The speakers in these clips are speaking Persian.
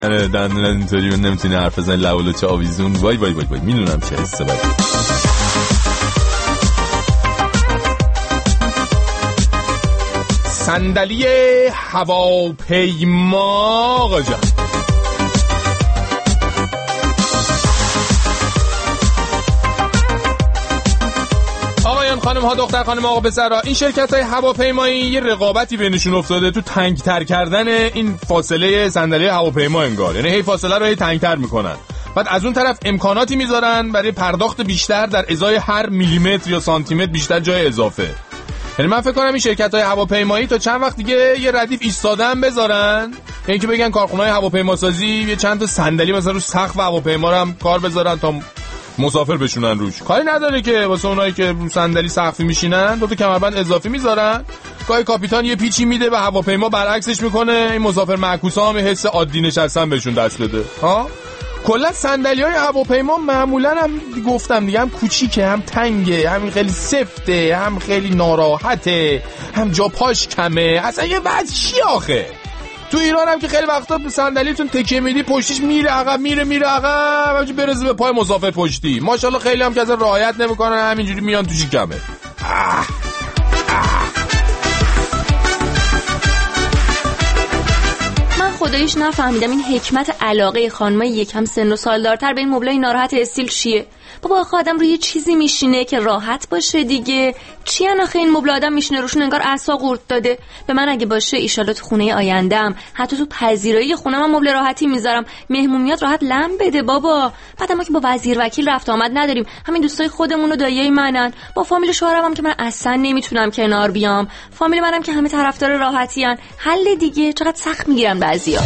دندون اینطوری نمیتونی حرف بزنی، لولو چه آویزون. وای وای وای وای، میدونم چه حسه بدی. صندلی هواپیما آقا جان. آقایان خانم ها دختر خانم آقا پسرها، این شرکت های هواپیمایی یه رقابتی بینشون افتاده تو تنگ‌تر کردن این فاصله صندلی هواپیما انگار، یعنی هی فاصله رو هی تنگ‌تر میکنن، بعد از اون طرف امکاناتی میذارن برای پرداخت بیشتر در ازای هر میلیمتر یا سانتیمتر بیشتر جای اضافه. یعنی من فکر کنم این شرکت های هواپیمایی تا چند وقت دیگه یه ردیف ایستادن بذارن، یعنی که بگن کارخونه های هواپیماسازی یه چند تا صندلی مثلا رو سقف هواپیما رو هم کار بذارن تا مسافر بشونن روش. کاری نداره که واسه اونایی که رو صندلی سقفی میشینن دو تا کمربند اضافی میذارن، گاهی کاپیتان یه پیچی میده به هواپیما برعکسش میکنه، این مسافر معکوسا هم حس عادی نشستن بهشون دست بده. ها کلا صندلی‌های هواپیما معمولا هم گفتم دیگه، هم کوچیکه، هم تنگه، هم خیلی سفته، هم خیلی ناراحته، هم جا پاش کمه، اصلا یه وضعی آخه. تو ایران هم که خیلی وقتا صندلیتون تکیه میدی پشتیش میره عقب میره عقب، همینجوری برسه به پای مسافر پشتی. ماشاءالله خیلی هم که اصلا رعایت نمیکنن، همینجوری میان تو شکمه. خداییش نفهمیدم این حکمت علاقه خانمای یکم سن و سالدارتر به این مبلای ناراحت استیل چیه. بابا آخه آدم روی چیزی میشینه که راحت باشه دیگه. چی آخه این مبل آدم میشینه روشون انگار عصا قورت داده. به من اگه باشه ایشالله تو خونه آینده‌ام حتی تو پذیرایی خونم هم مبل راحتی میذارم، مهمون میاد راحت لم بده بابا. بعد ما که با وزیر وکیل رفت آمد نداریم، همین دوستای خودمون و داییای منن. با فامیل شوهرم هم که من اصلا نمیتونم کنار بیام، فامیل منم که همه طرفدار راحتیان. حل دیگه چقدر سخت میگیرن بعضیا.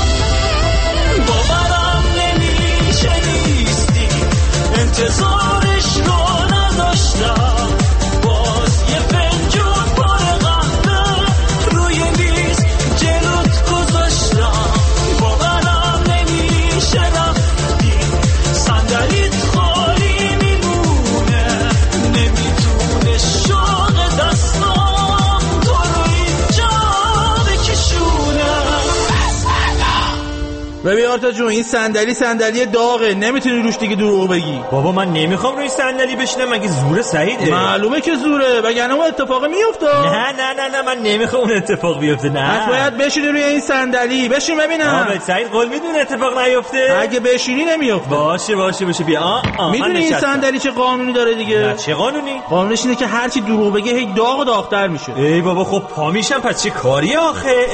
باورم نمیشه نیستی، انتظارش رو نداشتم، باز یه فنجون پر قهوه روی میز جلوت گذاشتم. باورم نمیشه رفتی، صندلیت خالی میمونه، نمیتونه شوق دستام تو رو اینجا بکشونه. ببین آرتا جون، این صندلی داغه، نمیتونی روش دیگه دروغ بگی. بابا من نمیخوام روی صندلی بشینم، مگه زور سعیده؟ معلومه که زوره، وگرنه اون اتفاق میفته. نه من نمیخوام اون اتفاق بیفته. نه باید بشینی روی این صندلی. بشین ببینم. آبد سعید قول میدونه اتفاق نیفته؟ اگه بشینی نمیفته. باشه بیا. میدونی این صندلی چه قانونی داره دیگه؟ نه چه قانونی؟ قانونش اینه که هر چی دروغ بگه هی داغ و داغ‌تر میشه. ای بابا خب پا میشم، پس چه کاری آخه؟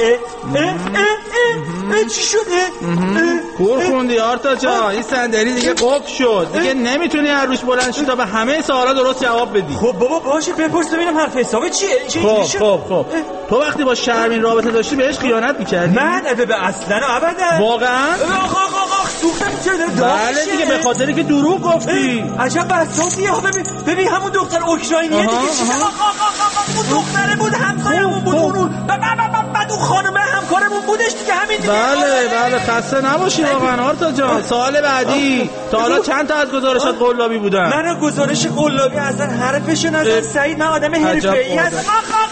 چی شده؟ خوندی آرتا جان، این صندلی دیگه قفل شد، دیگه نمیتونی هر روز بلند شی تا به همه سوالا درست جواب بدی. خب بابا باشه بپرس ببینم حرف حسابه چیه. خب تو وقتی با شرمین رابطه داشتی بهش خیانت می‌کردی؟ من به اصلا و ابدا. واقعا؟ آخ سوختم چرا؟ بله دیگه به خاطری که دروغ گفتی. عجب بساطیه. ببین همون دختر اوکراینیه دیگه. اون دختره بود، همسایه‌مون بود، اون بعد اون خانم همکارمون بودش دیگه، همین دیگه. بله خسته نباشی واقعا آرتا جان. سوال بعدی، تا حالا چند تا از گزارشات قلابی بودن؟ من گزارش قلابی اصلا حرفشو نزن سعید، من آدم حرفه‌ای هستم.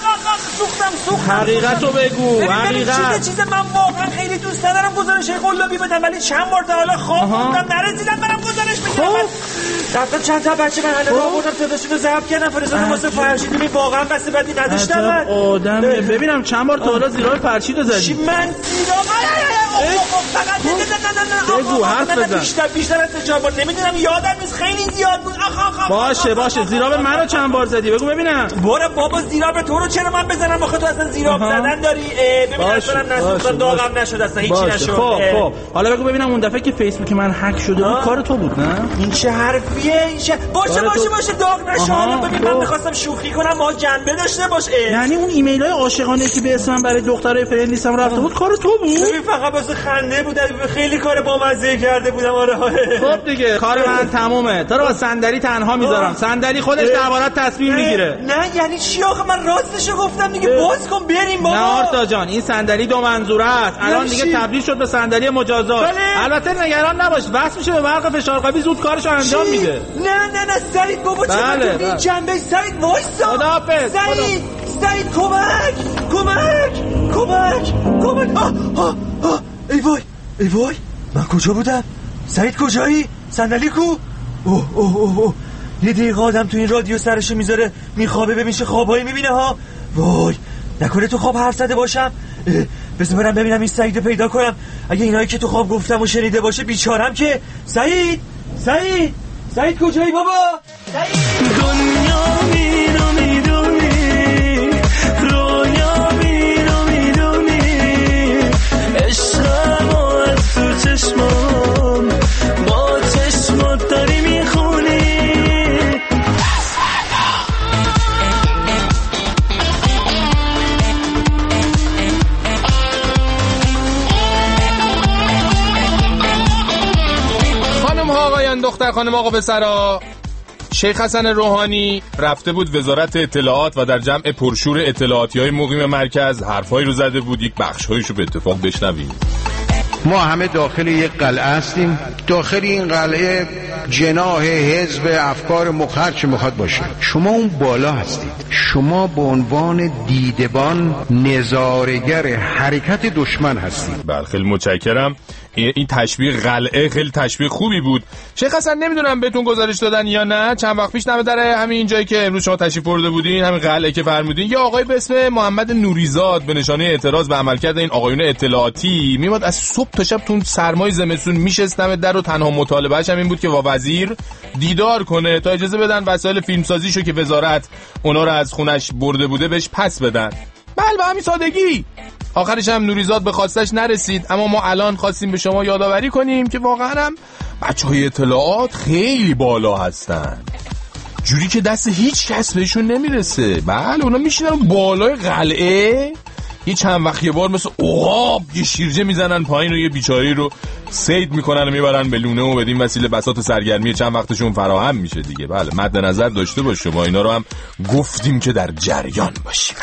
سوختم. حقیقتو بگو. حقیقت چیز من واقعا خیلی دوست دارم گزارش قلابی بدم، ولی چند بار تا حالا خوابوندم نرسیدم برام گزارش بدم. رفتم چند تا بچه محله رو آوردم، صداشونو ضبط کردم، فرستادم واسه فرشید. ببین واقعا بس بدی نداشتم من. آدم ببینم چند بار تا حالا زیرای فرشیدو زدی؟ چی من زیرا فقط بگو حرف بزن. بیشتر از 4 بار نمیدونم، یادم نیست، خیلی زیاد بود. باشه زیراب منو چند بار زدی بگو ببینم. برو بابا، زیراب تو رو چرا من بزنم؟ آخه تو اصلا زیراب زدن داری. ببین اصلا نسوختم، داغم نشد، اصلا هیچی نشد. خب حالا بگو ببینم اون دفعه که فیسبوک من هک شده بود کار تو بود نه؟ این چه حرفیه؟ این چه باشه داغ نشد. ببین من می‌خواستم شوخی کنم، ما جنبه داشته باشه. یعنی اون ایمیل‌های عاشقانه که به اسمم برای دخترای فرندلیسم رفته بود کار تو بود؟ ببین فقط واسه خنده بود، خیلی کار بامزه کرده بودم. آره خب دیگه کار من تمومه، تو رو با صندلی تنها میذارم. صندلی خودش دربارت تصمیم میگیره. نه یعنی چی آخه؟ من راستشو گفتم دیگه. باز کن بریم بابا. نه آرتا جان، این صندلی دو منظوره است. الان دیگه تبدیل شد به صندلی مجازات. البته نگران نباش، وصل میشه به برق فشارقوی، زود کارشو انجام میده. نه سعید بابا چرا تو این جنبه؟ سعید وایسا. خداحافظ. سعید کمک. ای ای وای من کجا بودم؟ سعید کجایی؟ صندلی کو؟ اوه اوه اوه اوه یه دقیقه آدم تو این رادیو سرشو میذاره میخوابه ببین چه خوابایی میبینه ها. وای نکنه تو خواب حرف زده باشم. بذار برم ببینم این سعید رو پیدا کنم. اگه اینایی که تو خواب گفتم و شنیده باشه بیچارم که. سعید کجایی بابا؟ سعید دنیا میرو میدونی رویا میرو میدونی عشقم از تو چشمام با چشمات داری میخونی. دختر خانم آقا پسرا، شیخ حسن روحانی رفته بود وزارت اطلاعات و در جمع پرشور اطلاعاتی‌های مقیم مرکز حرفایی رو زده بود. یک بخش‌هایشو به اتفاق بشنویم. ما همه داخل یک قلعه هستیم. داخل این قلعه جناح حزب افکار مخرج چه میخواد باشه. شما اون بالا هستید. شما به عنوان دیدبان نظاره‌گر حرکت دشمن هستید. بله خیلی متشکرم. این تشبیه قلعه خیلی تشبیه خوبی بود. شیخ حسن نمیدونم بهتون گزارش دادن یا نه، چند وقت پیش نمه در همین جایی که امروز شما تشریف برده بودین، همین قلعه که فرمودین، یه آقای به اسم محمد نوریزاد به نشانه اعتراض به عملکرد این آقایون اطلاعاتی میومد از صبح تا شب تو سرمای زمستون میشستم در و تنها مطالبهش هم این بود که با وزیر دیدار کنه تا اجازه بدن وسایل فیلمسازیشو که وزارت اونا رو از خونش برده بوده بهش پس بدن. بله به همین سادگی. آخرش هم نوریزاد به خواستش نرسید، اما ما الان خواستیم به شما یادآوری کنیم که واقعا هم بچهای اطلاعات خیلی بالا هستن، جوری که دست هیچ کس بهشون نمیرسه. بله اونا میشینن بالای قلعه، یه چند وقت یه بار مثل عقاب یه شیرجه میزنن پایین و یه بیچاری رو صید میکنن و میبرن به لونه و بدین وسیله بساط سرگرمی چند وقتشون فراهم میشه دیگه. بله مد نظر داشته باش شما اینا رو هم گفتیم که در جریان باشیم.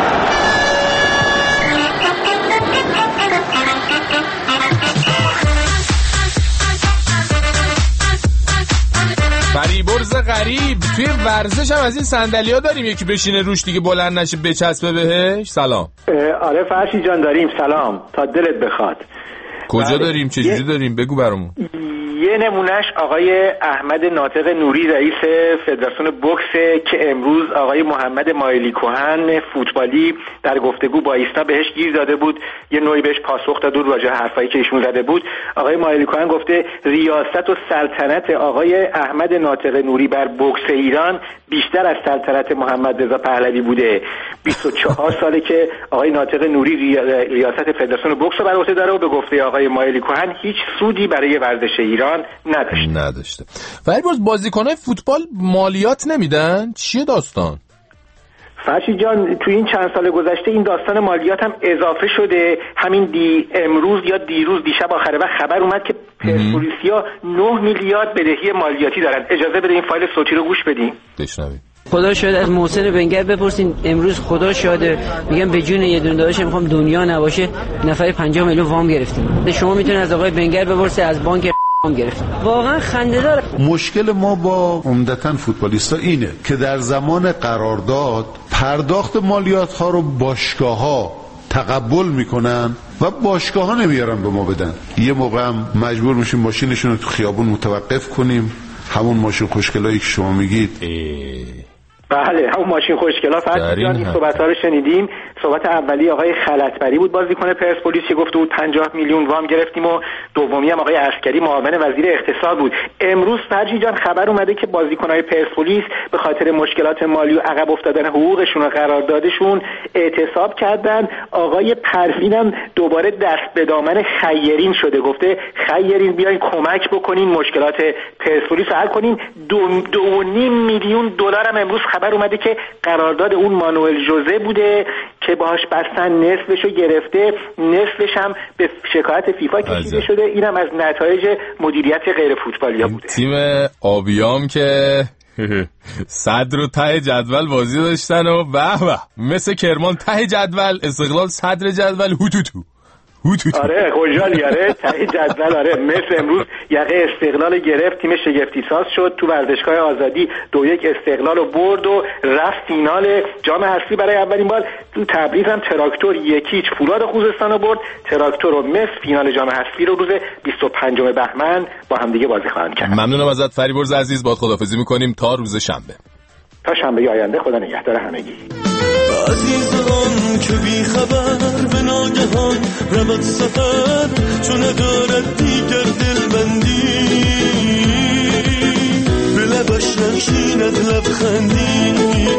فریبرز غریب توی ورزش هم از این صندلی‌ها داریم یکی بشینه روش دیگه بلند نشه بچسبه بهش. سلام. آره فرشی جان داریم. سلام تا دلت بخواد. کجا داریم چجوری داریم بگو برامون. یه نمونهش آقای احمد ناطق نوری رئیس فدراسیون بوکس که امروز آقای محمد مایلی کهن فوتبالی در گفتگو با ایسنا بهش گیر داده بود، یه نوعی بهش پاسخ داد راجع به حرفایی که ایشون زده بود. آقای مایلی کهن گفته ریاست و سلطنت آقای احمد ناطق نوری بر بوکس ایران بیشتر از سلطنت محمد رضا پهلوی بوده. 24 ساله که آقای ناطق نوری ریاست فدراسیون بوکس رو بر عهده داره و به گفته آقای مایلی کهن هیچ سودی برای ورزش ایران نداشته. ولی باز بازیکنای فوتبال مالیات نمیدن؟ چیه داستان؟ فرشی جان تو این چند سال گذشته این داستان مالیات هم اضافه شده. همین امروز یا دیروز دیشب آخره وقت خبر اومد که پرسپولیسیا 9 میلیارد بدهی مالیاتی دارن. اجازه بده این فایل صوتی رو گوش بدیم. بشنویم. خدا شاید از محسن بنگر بپرسین امروز خدا شاده میگم به جون یه دونه داداش میخوام دنیا نباشه نفر 50 میلیون وام گرفتیم. شما میتونید از آقای بنگر بپرسید از بانک گرفت. واقعا خنده‌دار. مشکل ما با عمدتاً فوتبالیستا اینه که در زمان قرارداد پرداخت مالیات ها رو باشگاه ها تقبل میکنن و باشگاه ها نمیارن به ما بدن. یه موقع هم مجبور میشیم ماشینشون رو تو خیابون متوقف کنیم، همون ماشین خوشگلایی که شما میگید. بله همون ماشین خوشگلا. فرض این صحبت‌ها رو شنیدیم. صحبت اولی آقای خلعتبری بود بازیکن پرسپولیس که گفته بود 50 میلیون وام گرفتیم و دومی هم آقای عسکری معاون وزیر اقتصاد بود. امروز فرجی جان خبر اومده که بازیکن‌های پرسپولیس به خاطر مشکلات مالی و عقب افتادن حقوقشون و قراردادشون اعتصاب کردن. آقای پروین هم دوباره دست به دامن خیرین شده، گفته خیرین بیاین کمک بکنین مشکلات پرسپولیس حل کنین. 2.5 میلیون دلار هم امروز خبر اومده که قرارداد اون مانوئل ژوزه بوده که باهاش بستن نصفشو گرفته، نصفش هم به شکایت فیفا کشیده شده. اینم از نتایج مدیریت غیر فوتبالیا بوده. تیم آبیام که صدر و ته جدول بازی داشتن و به مثل کرمان ته جدول، استقلال صدر جدول، هوتوتو آره خوشحالی. آره ته جدول. آره مصر امروز یقه استقلال گرفت، تیم شگفتی ساز شد، تو ورزشگاه آزادی 2-1 استقلال رو برد و رفت فینال جام حذفی برای اولین بار. تو تبریز هم تراکتور 1-0 فولاد خوزستان رو برد. تراکتور و مصر فینال جام حذفی رو روز 25 بهمن با هم دیگه بازی خواهند کرد. ممنونم ازت فریبرز عزیز، باهات خداحافظی می‌کنیم تا روز شنبه. تا شنبه آینده، خدا نگهدار همگی. عزیزان که بی خبر به ناگهان رود سفر، چون ندارد دیگر دلبندی، به لبش نشیند لبخندی.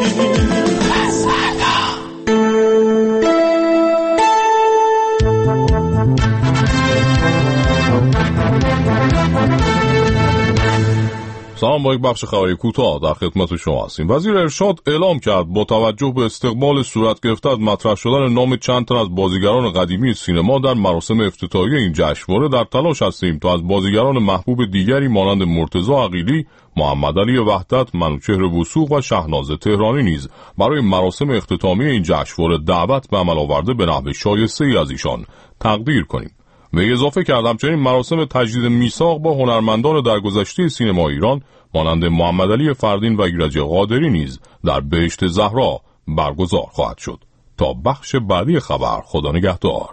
سلام، با یک بخش خبری کوتاه در خدمت شما هستیم. وزیر ارشاد اعلام کرد با توجه به استقبال صورت گرفته از مطرح شدن نام چند تن از بازیگران قدیمی سینما در مراسم افتتاحیه این جشنواره، در تلاش هستیم تا از بازیگران محبوب دیگری مانند مرتضی عقیلی، محمد علی وحدت، منوچهر وثوق و شهناز تهرانی نیز برای مراسم اختتامیه این جشنواره دعوت به عمل آورده به نحو شایسته‌ای از ایشان تقدیر کنیم. به اضافه کرد همچنین مراسم تجدید میثاق با هنرمندان درگذشته سینما ایران مانند محمد علی فردین و ایرج قادری نیز در بهشت زهرا برگزار خواهد شد. تا بخش بعدی خبر، خدا نگهدار.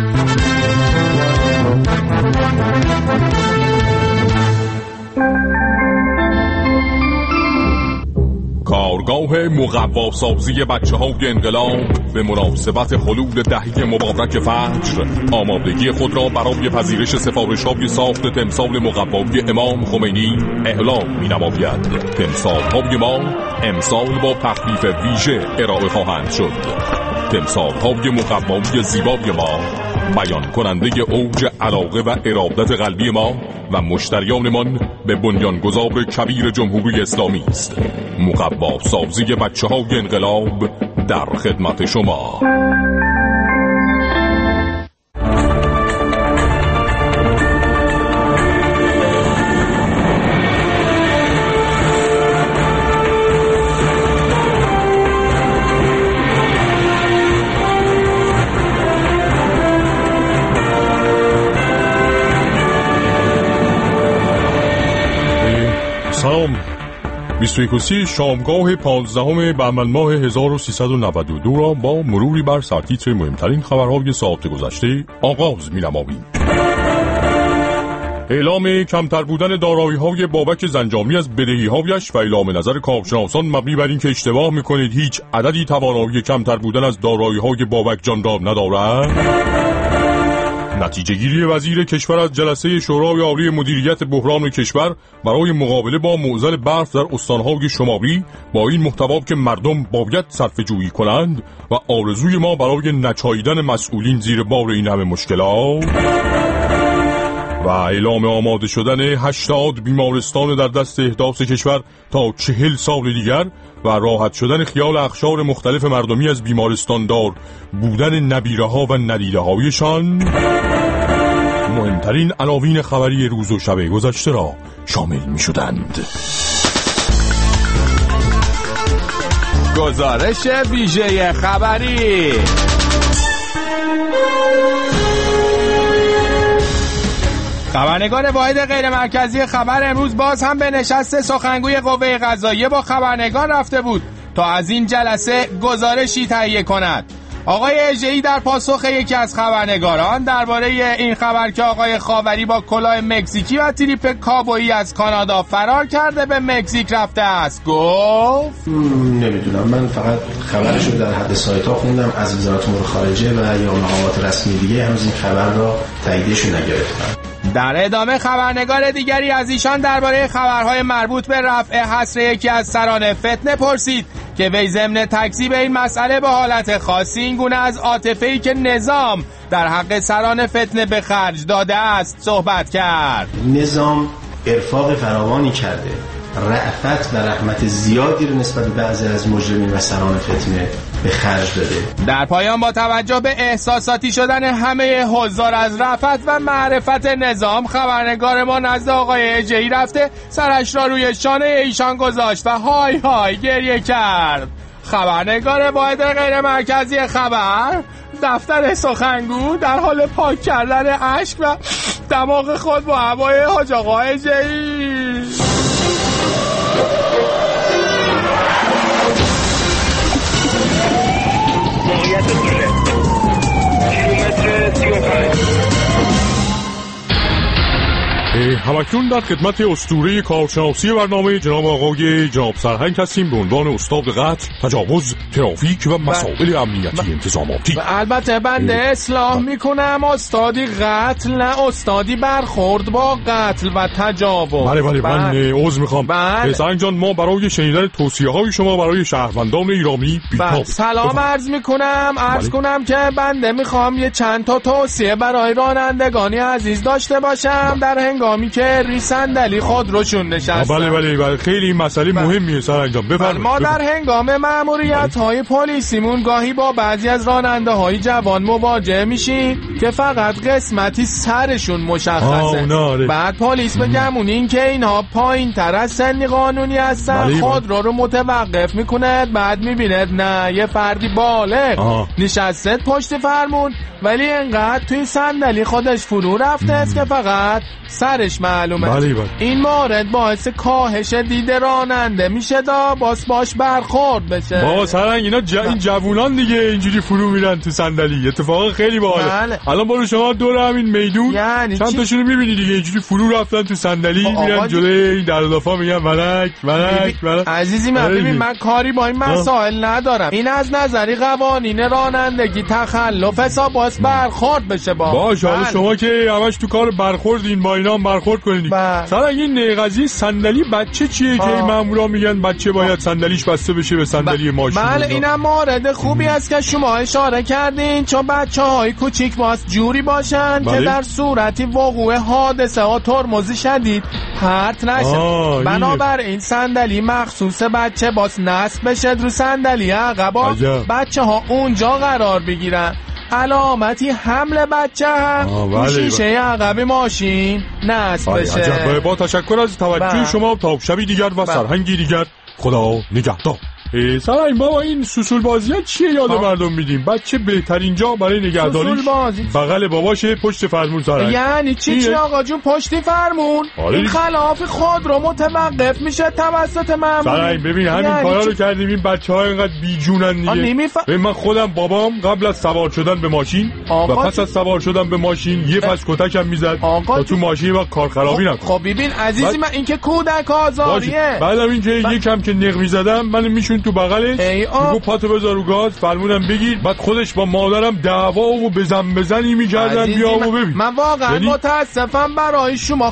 کارگاه مقواسازی بچه‌های انقلاب به مناسبت حلول دهه مبارک فجر آمادگی خود را برای پذیرش سفارش‌های ساخت تمثال مقوای امام خمینی اعلام می‌نماید. تمثال‌های ما امسال با تخفیف ویژه ارائه خواهند شد. تمثال‌های مقوای زیبای ما بیان کننده اوج علاقه و ارادت قلبی ما و مشتریانمان به بنیانگذار کبیر جمهوری اسلامی است. مقوا سازی بچه‌های انقلاب در خدمت شما. سلام. 21 شامگاه 15 بهمن ماه 1392 را با مروری بر سرتیتر مهمترین خبرهای ساعت گذشته آغاز می‌نماییم. اعلام کمتر بودن دارایی‌های بابک زنجانی از بدهی‌هایش و اعلام نظر کارشناسان مبنی بر اینکه اشتباه می‌کنید هیچ عددی توانایی کمتر بودن از دارایی‌های بابک جان را ندارد. نتیجه گیری وزیر کشور از جلسه شورای عالی مدیریت بحران کشور برای مقابله با معضل برف در استانهای شمالی با این محتوا که مردم باید صرفه جویی کنند و آرزوی ما برای نچاییدن مسئولین زیر بار این همه مشکلات و اعلام آماده شدن 80 بیمارستان در دست احداث کشور تا 40 سال دیگر و راحت شدن خیال اقشار مختلف مردمی از بیمارستان دار بودن نبیره ها و ندیده هایشان مهمترین عناوین خبری روز و شب گذشته را شامل می شدند. گزارش ویژه خبری. خبرنگار واحد غیر مرکزی خبر امروز باز هم به نشست سخنگوی قوه قضاییه با خبرنگار رفته بود تا از این جلسه گزارشی تهیه کند. آقای اژه‌ای در پاسخ یکی از خبرنگاران درباره این خبر که آقای خاوری با کلاه مکزیکی و تریپ کابویی از کانادا فرار کرده به مکزیک رفته است گفت نمیدونم، من فقط خبرش رو در حد سایت‌ها خوندم، از وزارت امور خارجه و یا مقامات رسمی دیگه هنوز این خبر را تاییدش نگرفتن. در ادامه خبرنگار دیگری از ایشان درباره خبرهای مربوط به رفع حصر یکی از سران فتنه پرسید که وی ضمن تکذیب این مسئله به حالت خاصی این گونه از عاطفه‌ای که نظام در حق سران فتنه به خرج داده است صحبت کرد. نظام ارفاق فراوانی کرده، رأفت و رحمت زیادی رو نسبت به بعضی از مجرمین و سران فتنه به خرج داده. در پایان با توجه به احساساتی شدن همه حضار از رأفت و معرفت نظام، خبرنگار ما نزد آقای اژه‌ای رفته سرش را روی شانه ایشان گذاشت و های های گریه کرد. خبرنگار واحد غیر مرکزی خبر دفتر سخنگو در حال پاک کردن اشک و دماغ خود با هوای حاج آقا اجهی. موقعیت دوله کیلومتر 35. همکنون در خدمت اسطوره کارشناسی برنامه جناب سرهنگ هستیم به عنوان استاد قتل، تجاوز، ترافیک و مسائل امنیتی انتظاماتی. و البته بنده اصلاح میکنم استادی قتل نه استادی برخورد با قتل و تجاوز. بله من عذر میخوام. سرهنگ جان ما برای شنیدن توصیه های شما برای شهروندان ایرانی بی‌تاب سلام عرض میکنم. کنم که بنده میخوام یه چند تا توصیه برای رانندگانی عزیز داشته باشم در هنگامی که ری صندلی خودروشون نشستن. بله خیلی مسئله مهمیه سرهنگ جان، بفرمایید. ما در هنگام مأموریت های پلیسیمون گاهی با بعضی از راننده های جوان مواجه میشیم که فقط قسمتی سرشون مشخصه. بعد پلیس به گمونین که اینها پایین تر از سن قانونی هستن خودرو رو متوقف میکنه. بعد میبینه نه یه فردی بالغ نشسته پشت فرمون ولی انقدر توی صندلی خودش فرو رفته است که فقط سرش معلومه. این مورد باعث کاهش دید راننده میشه دا باش برخورد بشه. بابا سرهنگ اینا این جوونان دیگه اینجوری فرو میرن تو صندلی. اتفاقا خیلی باحاله. الان برو شما دور همین میدون یعنی چند تاشونو میبینی دیگه اینجوری فرو رفتن تو صندلی میرن جلوی این دلافا میگن ولک. عزیزی من ببین من کاری با این مسائل ندارم. این از نظری قوانین رانندگی تخلف حساب باز برخورد بشه باشه. حالا شما که همش تو کار برخوردین با اینا هم برخورد کنید. سرهنگ این قضیه صندلی بچه چیه که مامورا میگن بچه باید صندلیش بسته بشه به صندلی ماشین؟ بله اینم مورد خوبی است که شما اشاره کردین چون بچه‌های کوچیک باز جوری باشن که در صورتی وقوع حادثه ها ترمز شدید پرت نشه. بنابراین صندلی مخصوص بچه باز نصب بشه رو صندلی عقبا بچه‌ها اونجا قرار بگیرن. علامتی حمل بچه هم شیشه عقب ماشین نصب بشه. با تشکر از توجه شما. تا شبی دیگر و سرهنگی دیگر خدا نگهدار. سرهنگ بابا این سوسول بازی ها چیه یاد مردم میدیم؟ بچه بهترین جا برای نگهداریش بغل باباشه پشت فرمون. سرهنگ یعنی چی آقا جون پشت فرمون؟ این خلاف خود رو متوقف میشه توسط مامور. سرهنگ ببین همین کارا رو کردیم این بچه ها اینقدر بیجونن دیگه. من خودم بابام قبل از سوار شدن به ماشین و پس از سوار شدن به ماشین یه پس کتکم میزد تا تو ماشین وقت کار خرابی نکنه. خب ببین عزیزی من این که کودک آزاریه. بعدم این که یکم که نق میزدم منو میشون تو بغلش میگو پاتو بذار رو گاز فرمونم بگیر. بعد خودش با مادرم دعوا و بزنی میکردن بیا و ببین. من واقعا متاسفم برای شما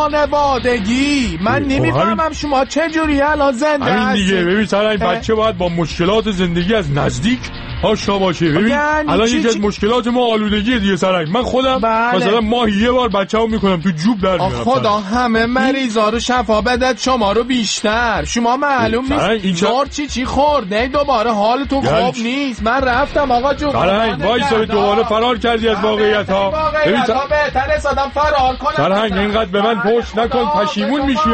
خانوادگی. من نمیفهمم شما چه جوری الان زنده هستید. همین دیگه ببین سرهنگ بچه باید با مشکلات زندگی از نزدیک آشنا باشه. ببین الان یکی از مشکلات ما آلودگیه دیگه سرهنگ. من خودم مثلا ماهی یه بار بچه‌مو میکنم تو جوب در میارم. خدا همه مریضا رو شفا بدد شما رو بیشتر. شما معلوم نیست نار چی خورده دوباره حالتون خوب نیست. من رفتم آقا جون. سرهنگ وایسا دوباره فرار کردی از واقعیت ها. ببین بهتره صدام فرار کنم. سرهنگ اینقدر به من پشت نکن پشیمون میشی.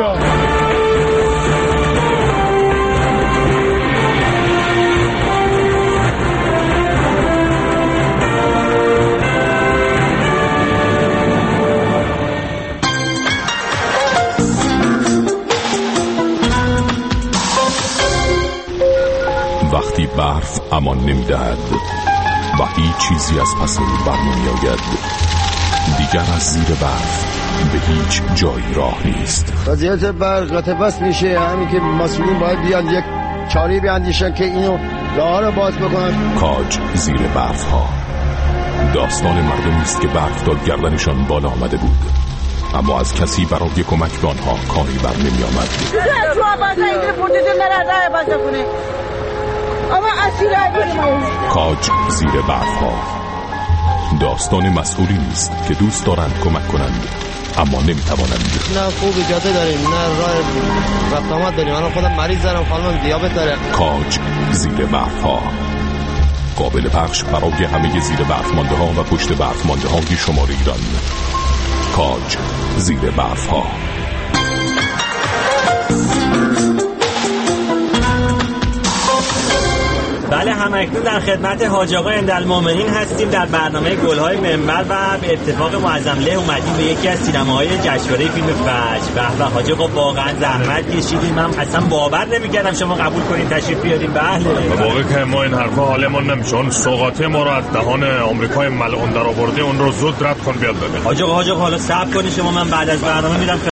وقتی برف امان نمیدهد و هیچ چیزی از پس او برنمی آید دیگر از زیر برف به هیچ جایی راه نیست. وضعیت برق قطع بس میشه. همین که مسئولین باید بیان یک چاری بیاندیشن که اینو راه رو باز بکنن. کاج زیر برف ها داستان مردمی است که برف تا گردنشان بالا آمده بود اما از کسی برای کمک به آنها کاری بر نمی آمد. کاج زیر برف ها داستان مسئولین است که دوست دارند کمک کنند اما نمی توانند. نه خوب اجازه داریم نه راه رفت آمد داریم. من خودم مریض دارم خانم دیابت داره. کاج زیر برف ها قابل پخش برای همه زیر برف مانده ها و پشت برف مانده های شمال ایران. کاج زیر برف ها. بله همکنون در خدمت حاج آقا اندالمومنین هستیم در برنامه گل‌های منبر و به اتفاق معظم له اومدیم به یکی از سینماهای جشنواره فیلم فجر. به حاج آقا واقعا زحمت کشیدیم، من اصلا باور نمی‌کردم شما قبول کنین تشریف بیارین. بله واقعا که ما این حرفا حالمون نمیشه، اون سوغاتی ما رو از دهان آمریکای ملعون در آورده، اون رو زود رد کن بیاد بده. حاج آقا حالا صبر کنید شما، من بعد از برنامه میرم